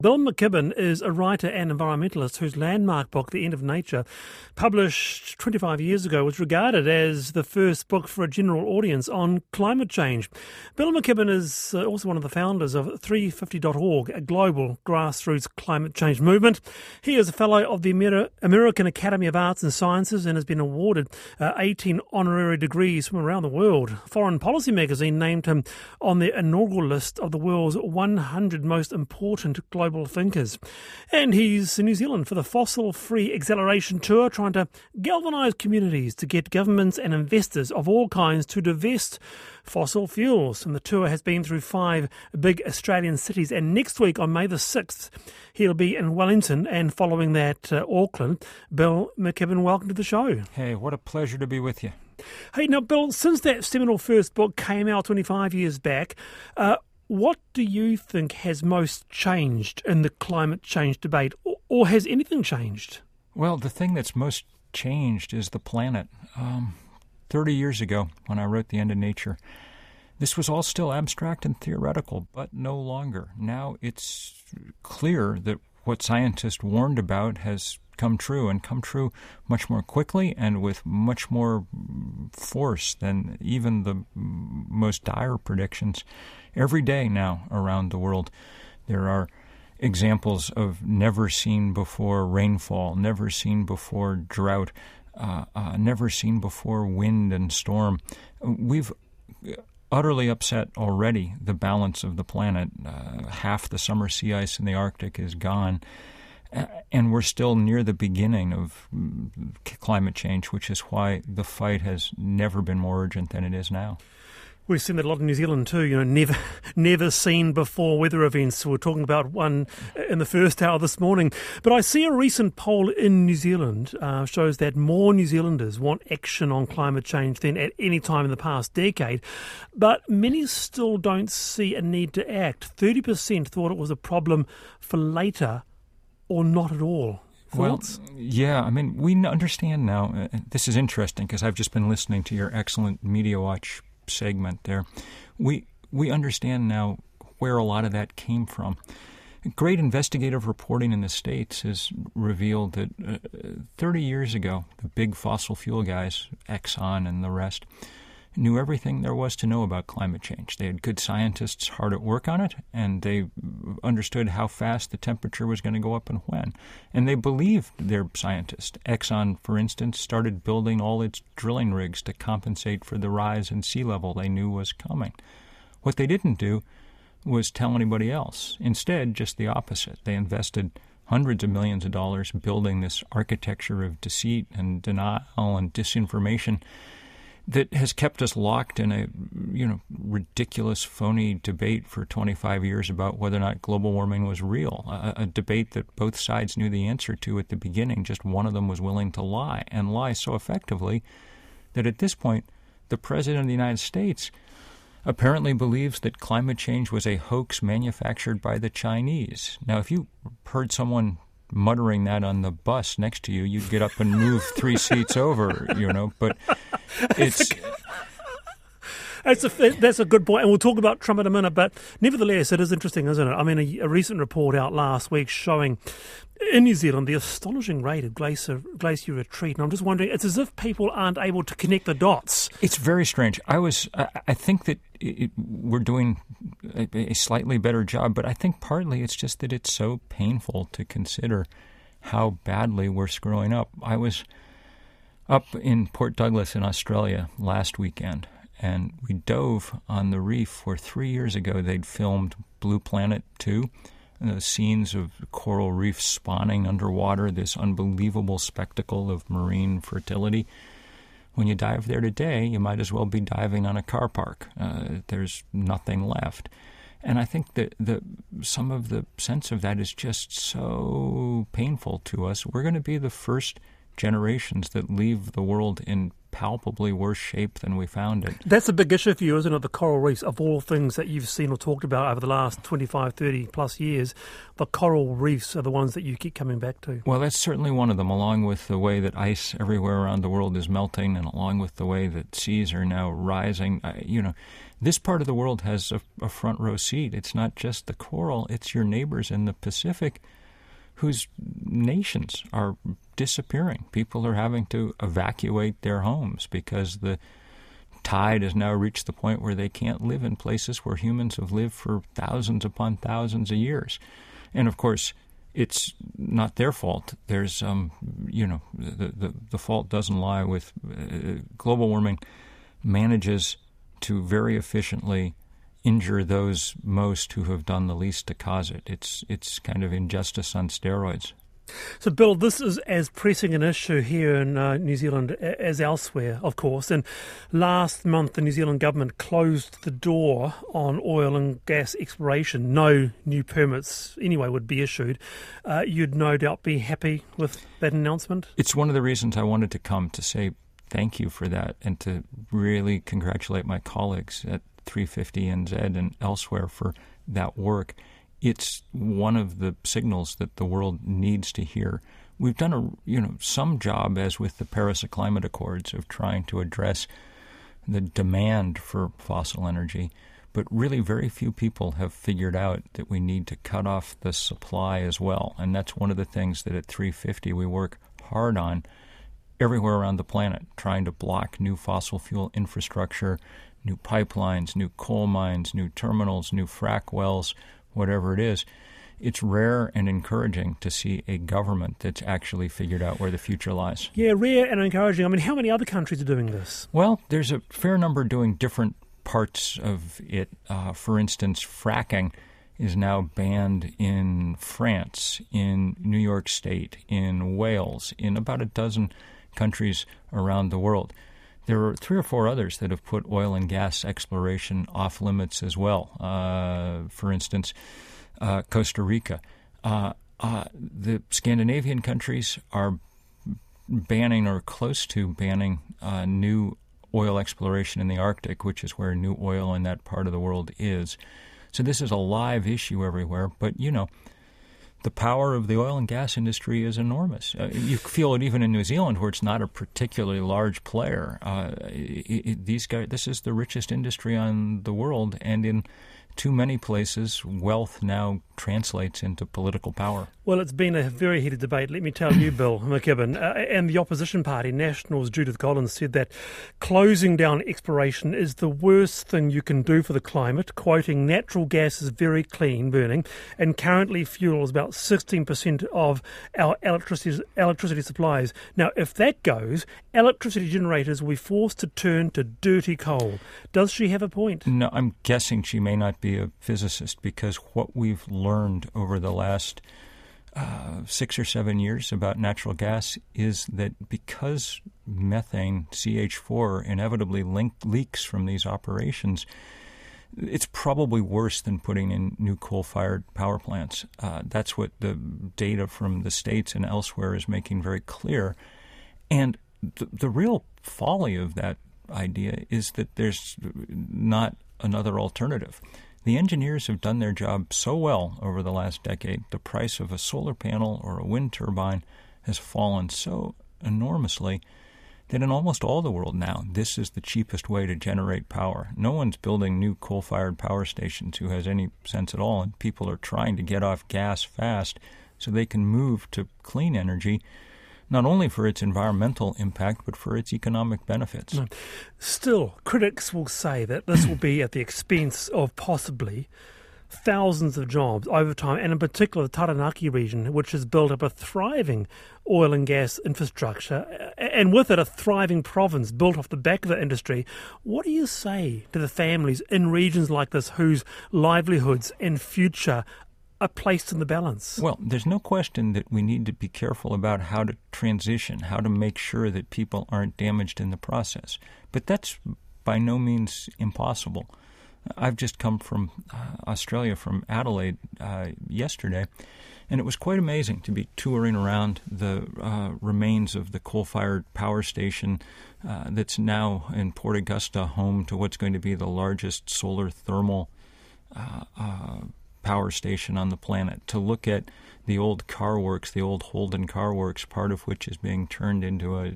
Bill McKibben is a writer and environmentalist whose landmark book, The End of Nature, published 25 years ago, was regarded as the first book for a general audience on climate change. Bill McKibben is also one of the founders of 350.org, a global grassroots climate change movement. He is a fellow of the American Academy of Arts and Sciences and has been awarded 18 honorary degrees from around the world. Foreign Policy magazine named him on the inaugural list of the world's 100 most important global thinkers. And he's in New Zealand for the Fossil-Free Acceleration Tour, trying to galvanise communities to get governments and investors of all kinds to divest fossil fuels. And the tour has been through 5 big Australian cities. And next week, on May the 6th, he'll be in Wellington, and following that, Auckland. Bill McKibben, welcome to the show. Hey, what a pleasure to be with you. Hey, now, Bill, since that seminal first book came out 25 years back, what do you think has most changed in the climate change debate, or has anything changed? Well, the thing that's most changed is the planet. 30 years ago, when I wrote The End of Nature, this was all still abstract and theoretical, but no longer. Now it's clear that what scientists warned about has come true, and come true much more quickly and with much more force than even the most dire predictions. Every day now around the world, there are examples of never-seen-before rainfall, never-seen-before drought, never-seen-before wind and storm. We've utterly upset already the balance of the planet. Half the summer sea ice in the Arctic is gone. And we're still near the beginning of climate change, which is why the fight has never been more urgent than it is now. We've seen that a lot in New Zealand too, never seen before weather events. We're talking about one in the first hour this morning. But I see a recent poll in New Zealand shows that more New Zealanders want action on climate change than at any time in the past decade. But many still don't see a need to act. 30% thought it was a problem for later or not at all. Thoughts? Well, yeah, I mean, we understand now. This is interesting because I've just been listening to your excellent Media Watch segment there. We understand now where a lot of that came from. Great investigative reporting in the States has revealed that 30 years ago, the big fossil fuel guys, Exxon and the rest, knew everything there was to know about climate change. They had good scientists hard at work on it, and they understood how fast the temperature was going to go up and when. And they believed their scientists. Exxon, for instance, started building all its drilling rigs to compensate for the rise in sea level they knew was coming. What they didn't do was tell anybody else. Instead, just the opposite. They invested hundreds of millions of dollars building this architecture of deceit and denial and disinformation that has kept us locked in a ridiculous, phony debate for 25 years about whether or not global warming was real, a debate that both sides knew the answer to at the beginning. Just one of them was willing to lie, and lie so effectively that at this point, the President of the United States apparently believes that climate change was a hoax manufactured by the Chinese. Now, if you heard someone muttering that on the bus next to you, you'd get up and move 3 seats over, but it's... That's a good point, and we'll talk about Trump in a minute, but nevertheless, it is interesting, isn't it? I mean, a recent report out last week showing in New Zealand the astonishing rate of glacier retreat, and I'm just wondering, it's as if people aren't able to connect the dots. It's very strange. I think that we're doing a slightly better job, but I think partly it's just that it's so painful to consider how badly we're screwing up. I was up in Port Douglas in Australia last weekend, and we dove on the reef where 3 years ago they'd filmed Blue Planet 2, the scenes of coral reefs spawning underwater, this unbelievable spectacle of marine fertility. When you dive there today, you might as well be diving on a car park. There's nothing left. And I think that some of the sense of that is just so painful to us. We're going to be the first generations that leave the world in palpably worse shape than we found it. That's a big issue for you, isn't it? The coral reefs, of all things that you've seen or talked about over the last 25, 30 plus years, the coral reefs are the ones that you keep coming back to. Well, that's certainly one of them, along with the way that ice everywhere around the world is melting and along with the way that seas are now rising. This part of the world has a front row seat. It's not just the coral, it's your neighbors in the Pacific whose nations are disappearing. People are having to evacuate their homes because the tide has now reached the point where they can't live in places where humans have lived for thousands upon thousands of years. And of course, it's not their fault. There's, the fault doesn't lie with global warming manages to very efficiently injure those most who have done the least to cause it. It's kind of injustice on steroids. So, Bill, this is as pressing an issue here in New Zealand as elsewhere, of course. And last month, the New Zealand government closed the door on oil and gas exploration. No new permits, anyway, would be issued. You'd no doubt be happy with that announcement? It's one of the reasons I wanted to come to say thank you for that and to really congratulate my colleagues at 350NZ and elsewhere for that work. It's one of the signals that the world needs to hear. We've done some job, as with the Paris Climate Accords, of trying to address the demand for fossil energy, but really very few people have figured out that we need to cut off the supply as well. And that's one of the things that at 350 we work hard on everywhere around the planet, trying to block new fossil fuel infrastructure, new pipelines, new coal mines, new terminals, new frack wells, whatever it is. It's rare and encouraging to see a government that's actually figured out where the future lies. Yeah, rare and encouraging. I mean, how many other countries are doing this? Well, there's a fair number doing different parts of it. For instance, fracking is now banned in France, in New York State, in Wales, in about a dozen countries around the world. There are 3 or 4 others that have put oil and gas exploration off limits as well. For instance, Costa Rica. The Scandinavian countries are banning or close to banning new oil exploration in the Arctic, which is where new oil in that part of the world is. So this is a live issue everywhere. But, the power of the oil and gas industry is enormous. You feel it even in New Zealand, where it's not a particularly large player. This is the richest industry on the world, and in too many places, wealth now translates into political power. Well, it's been a very heated debate, let me tell you, Bill McKibben. And the opposition party, Nationals' Judith Collins, said that closing down exploration is the worst thing you can do for the climate, quoting, natural gas is very clean burning and currently fuels about 16% of our electricity supplies. Now, if that goes, electricity generators will be forced to turn to dirty coal. Does she have a point? No, I'm guessing she may not be a physicist, because what we've learned over the last 6 or 7 years about natural gas is that because methane, CH4, inevitably leaks from these operations, it's probably worse than putting in new coal-fired power plants. That's what the data from the States and elsewhere is making very clear. And the real folly of that idea is that there's not another alternative. The engineers have done their job so well over the last decade. The price of a solar panel or a wind turbine has fallen so enormously that in almost all the world now, this is the cheapest way to generate power. No one's building new coal-fired power stations who has any sense at all, and people are trying to get off gas fast so they can move to clean energy, not only for its environmental impact, but for its economic benefits. No. Still, critics will say that this will be at the expense of possibly thousands of jobs over time, and in particular the Taranaki region, which has built up a thriving oil and gas infrastructure, and with it a thriving province built off the back of the industry. What do you say to the families in regions like this whose livelihoods and future are placed in the balance? Well, there's no question that we need to be careful about how to transition, how to make sure that people aren't damaged in the process. But that's by no means impossible. I've just come from Australia, from Adelaide yesterday, And it was quite amazing to be touring around the remains of the coal-fired power station that's now in Port Augusta, home to what's going to be the largest solar thermal power station on the planet, to look at the old car works, the old Holden car works, part of which is being turned into a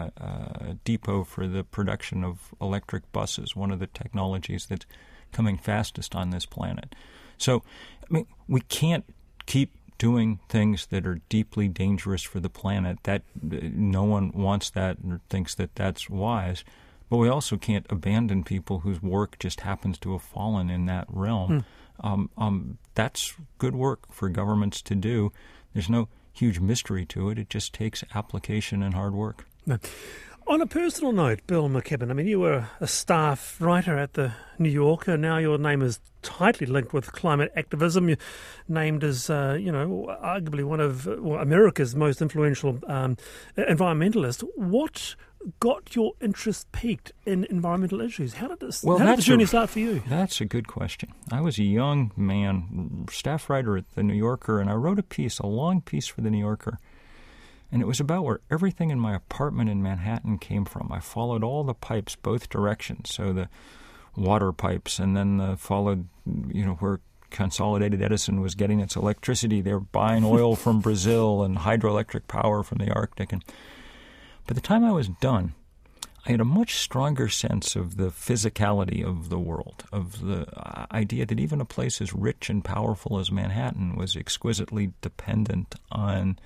depot for the production of electric buses, one of the technologies that's coming fastest on this planet. So, I mean, we can't keep doing things that are deeply dangerous for the planet. That no one wants that or thinks that that's wise. But we also can't abandon people whose work just happens to have fallen in that realm. That's good work for governments to do. There's no huge mystery to it. It just takes application and hard work. No. On a personal note, Bill McKibben, I mean, you were a staff writer at the New Yorker. Now your name is tightly linked with climate activism. You're named as, arguably one of America's most influential environmentalists. What got your interest peaked in environmental issues? How did the journey start for you? That's a good question. I was a young man, staff writer at the New Yorker, and I wrote a long piece for the New Yorker. And it was about where everything in my apartment in Manhattan came from. I followed all the pipes both directions, so the water pipes, and then followed, where Consolidated Edison was getting its electricity. They were buying oil from Brazil and hydroelectric power from the Arctic. And by the time I was done, I had a much stronger sense of the physicality of the world, of the idea that even a place as rich and powerful as Manhattan was exquisitely dependent on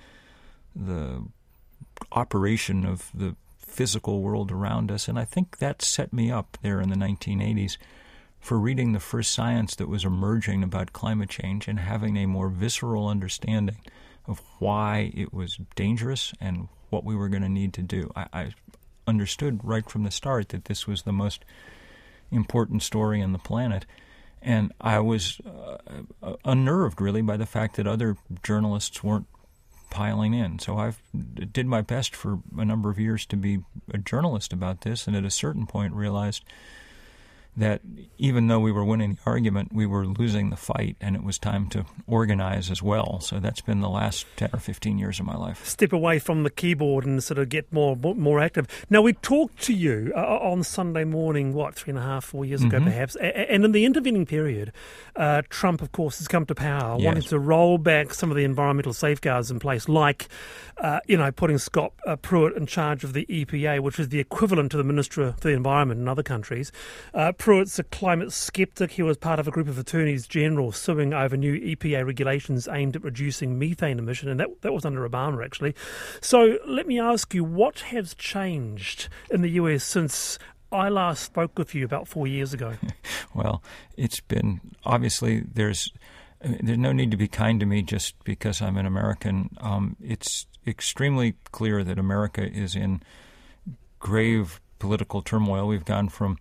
the operation of the physical world around us. And I think that set me up there in the 1980s for reading the first science that was emerging about climate change and having a more visceral understanding of why it was dangerous and what we were going to need to do. I understood right from the start that this was the most important story on the planet. And I was unnerved, really, by the fact that other journalists weren't piling in. So I did my best for a number of years to be a journalist about this, and at a certain point realized that even though we were winning the argument, we were losing the fight, and it was time to organize as well. So that's been the last 10 or 15 years of my life. Step away from the keyboard and sort of get more active. Now, we talked to you on Sunday morning, 4 years ago perhaps, and in the intervening period, Trump, of course, has come to power, wanting to roll back some of the environmental safeguards in place, like, putting Scott Pruitt in charge of the EPA, which is the equivalent to the Minister for the Environment in other countries. Pruitt's a climate skeptic. He was part of a group of attorneys general suing over new EPA regulations aimed at reducing methane emission, and that was under Obama, actually. So let me ask you, what has changed in the US since I last spoke with you about 4 years ago? Well, it's been, obviously, there's no need to be kind to me just because I'm an American. It's extremely clear that America is in grave political turmoil. We've gone from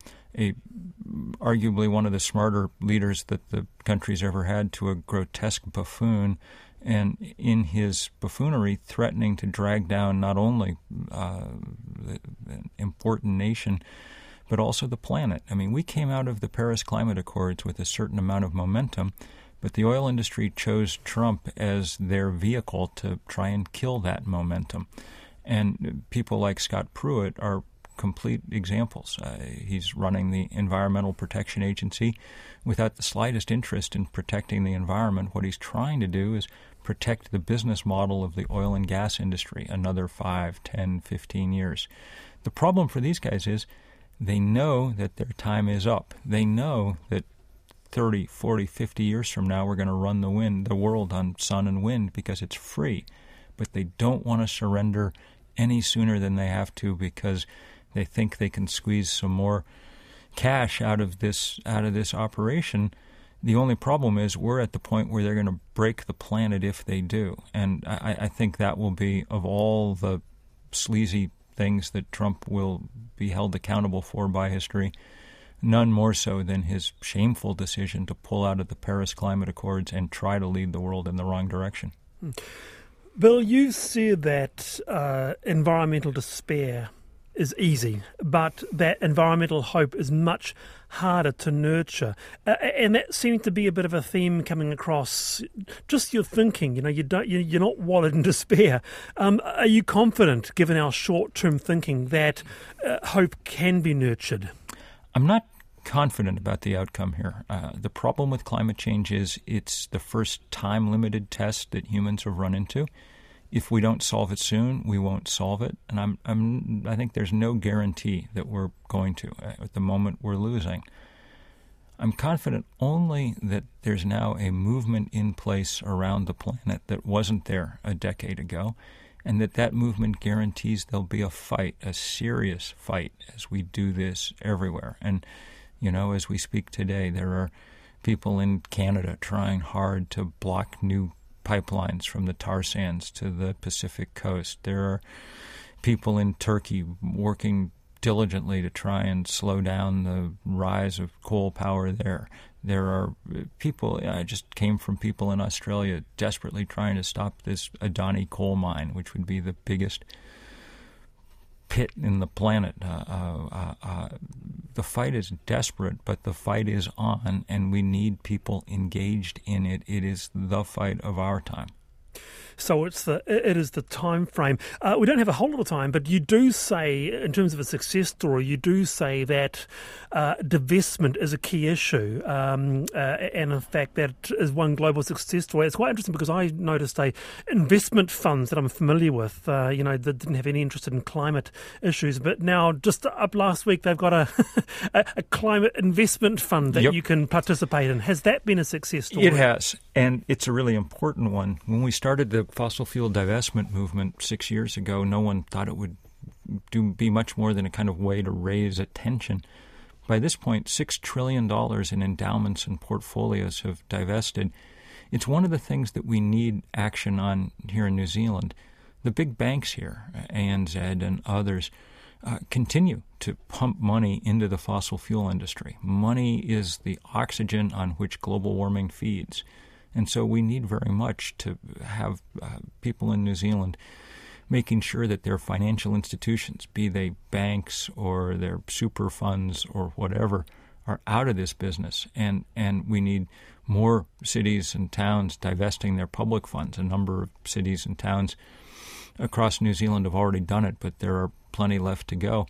arguably one of the smarter leaders that the country's ever had to a grotesque buffoon, and in his buffoonery threatening to drag down not only the important nation, but also the planet. I mean, we came out of the Paris Climate Accords with a certain amount of momentum, but the oil industry chose Trump as their vehicle to try and kill that momentum. And people like Scott Pruitt are complete examples. He's running the Environmental Protection Agency without the slightest interest in protecting the environment. What he's trying to do is protect the business model of the oil and gas industry another 5, 10, 15 years. The problem for these guys is they know that their time is up. They know that 30, 40, 50 years from now we're going to run the world on sun and wind because it's free. But they don't want to surrender any sooner than they have to because they think they can squeeze some more cash out of this operation. The only problem is we're at the point where they're going to break the planet if they do. And I think that will be, of all the sleazy things that Trump will be held accountable for by history, none more so than his shameful decision to pull out of the Paris Climate Accords and try to lead the world in the wrong direction. Bill, you said that environmental despair is easy, but that environmental hope is much harder to nurture. And that seems to be a bit of a theme coming across just your thinking. You're not wallowed in despair. Are you confident, given our short-term thinking, that hope can be nurtured? I'm not confident about the outcome here. The problem with climate change is it's the first time-limited test that humans have run into. If we don't solve it soon, we won't solve it. And I think there's no guarantee that we're going to. At the moment, we're losing. I'm confident only that there's now a movement in place around the planet that wasn't there a decade ago, and that movement guarantees there'll be a fight, a serious fight, as we do this everywhere. And as we speak today, there are people in Canada trying hard to block new pipelines from the tar sands to the Pacific coast. There are people in Turkey working diligently to try and slow down the rise of coal power there. There are people, I just came from people in Australia desperately trying to stop this Adani coal mine, which would be the biggest pit in the planet. The fight is desperate, but the fight is on, and we need people engaged in it. It is the fight of our time. So it is the time frame. We don't have a whole lot of time, but you do say, in terms of a success story, you do say that divestment is a key issue, and in fact that is one global success story. It's quite interesting because I noticed investment funds that I'm familiar with, that didn't have any interest in climate issues, but now just up last week they've got a climate investment fund that you can participate in. Has that been a success story? It has, and it's a really important one. When we started the fossil fuel divestment movement 6 years ago, no one thought it would be much more than a kind of way to raise attention. By this point, $6 trillion in endowments and portfolios have divested. It's one of the things that we need action on here in New Zealand. The big banks here, ANZ and others, continue to pump money into the fossil fuel industry. Money is the oxygen on which global warming feeds. And so we need very much to have people in New Zealand making sure that their financial institutions, be they banks or their super funds or whatever, are out of this business. And we need more cities and towns divesting their public funds. A number of cities and towns across New Zealand have already done it, but there are plenty left to go.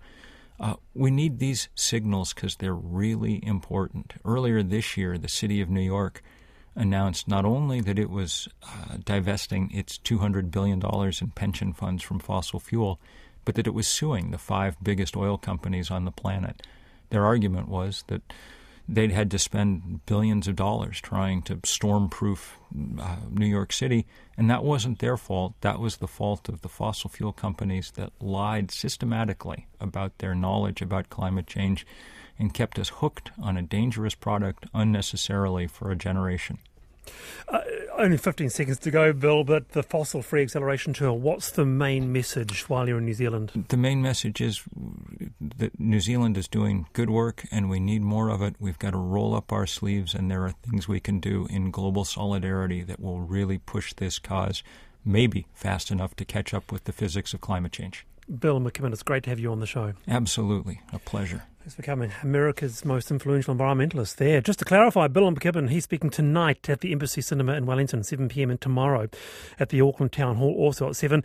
We need these signals because they're really important. Earlier this year, the city of New York announced not only that it was divesting its $200 billion in pension funds from fossil fuel, but that it was suing the 5 biggest oil companies on the planet. Their argument was that they'd had to spend billions of dollars trying to storm-proof New York City, and that wasn't their fault. That was the fault of the fossil fuel companies that lied systematically about their knowledge about climate change and kept us hooked on a dangerous product unnecessarily for a generation. Only 15 seconds to go, Bill, but the Fossil Free Acceleration Tour, what's the main message while you're in New Zealand? The main message is that New Zealand is doing good work and we need more of it. We've got to roll up our sleeves, and there are things we can do in global solidarity that will really push this cause maybe fast enough to catch up with the physics of climate change. Bill McKibben, it's great to have you on the show. Absolutely. A pleasure. Thanks for coming. America's most influential environmentalist there. Just to clarify, Bill McKibben, he's speaking tonight at the Embassy Cinema in Wellington, 7 p.m, and tomorrow at the Auckland Town Hall, also at 7.